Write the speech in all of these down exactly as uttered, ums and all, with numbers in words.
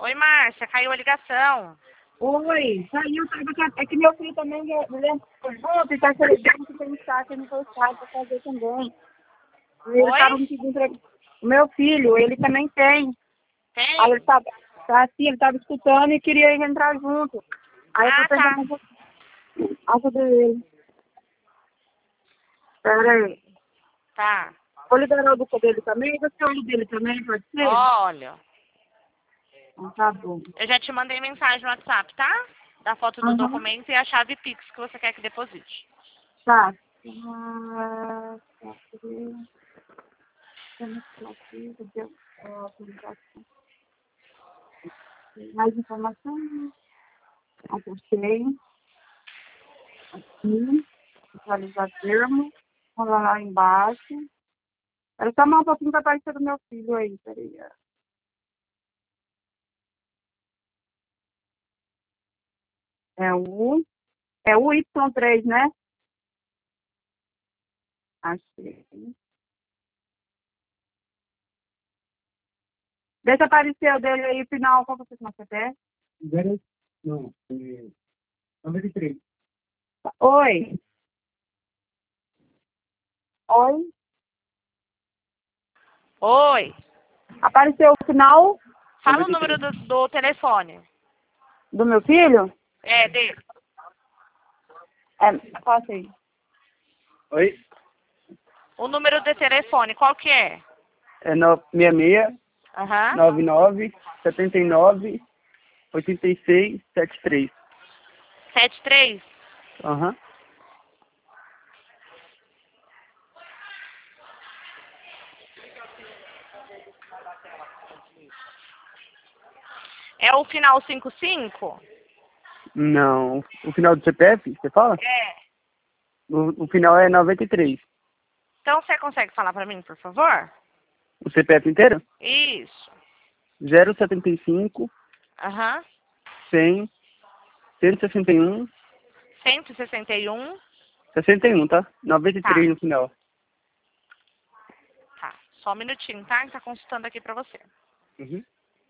Oi, Márcia, caiu a ligação. Oi, saiu, tava, é que meu filho também, ele junto e tá celebrando que tem um saco aniversário pra fazer também. Ele Oi? tava me pedindo pra... O meu filho, ele também tem. Tem? Aí ele tava, tá assim, ele tava escutando e queria entrar junto. Aí eu Ah, tô tá. perguntando a ajuda dele. Pera aí. Tá. Vou liberar o boca dele também, você olha dele também, pode ser? Olha, Então tá bom. eu já te mandei mensagem no WhatsApp, tá? Da foto do Aham. documento e a chave Pix que você quer que deposite. Tá. Ah, tá. Temos aqui, cadê a autorização? Mais informações. Achei. Aqui. Visualizar termo. Rolar lá embaixo. Era só mais um pouquinho para aparecer do meu filho aí, peraí. É o... É o Y três, né? Achei. Deixa aparecer o dele aí, final, qual você não quer? Zero, não, é noventa e três. Oi. Oi. Oi. Apareceu o final Fala o número do, do telefone. do meu filho? É, dele. É, passa aí. Oi? O número do telefone, qual que é? É no- seis seis, Aham. nove nove, sete nove, oito seis, sete três. sete três? Aham. É o final cinco cinco? Não. O final do C P F, você fala? É. O, o final é noventa e três. Então você consegue falar pra mim, por favor? O C P F inteiro? Isso. zero setenta e cinco, Aham. cem, cento e sessenta e um, cento e sessenta e um. sessenta e um, tá? noventa e três Tá. no final. Tá. Só um minutinho, tá? Que tá consultando aqui pra você. Uhum.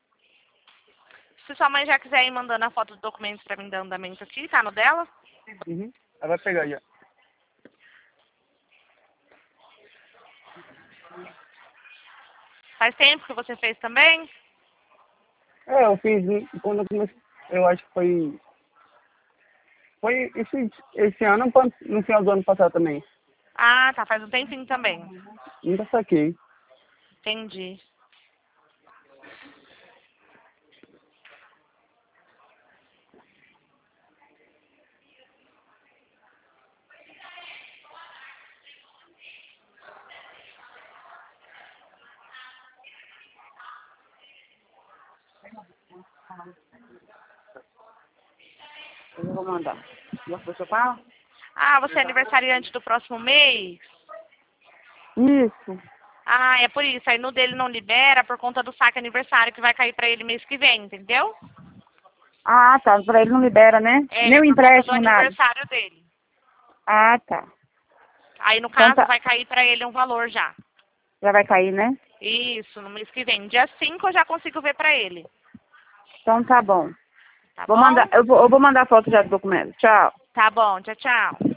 Se sua mãe já quiser ir mandando a foto do documento pra mim dar andamento aqui, tá no dela? Uhum. Ela vai pegar já. Faz tempo que você fez também? É, eu fiz quando eu comecei, eu acho que foi. Foi esse, esse ano, no final do ano passado também. Ah, tá. Faz um tempinho também. Nunca saquei. Entendi. Eu vou mandar. Você seu pai? Ah, você é aniversariante do próximo mês? Isso. Ah, é por isso. Aí no dele não libera por conta do saque aniversário que vai cair pra ele mês que vem, entendeu? Ah, tá. Pra ele não libera, né? É, Nem o por conta do empréstimo, nada. aniversário dele. Ah, tá. Aí no Então caso tá. vai cair pra ele um valor já. Já vai cair, né? Isso, no mês que vem. Dia cinco eu já consigo ver pra ele. Então tá bom. Tá Vou bom? mandar, eu vou, eu vou mandar foto já do documento. Tchau. Tá bom, tchau, tchau.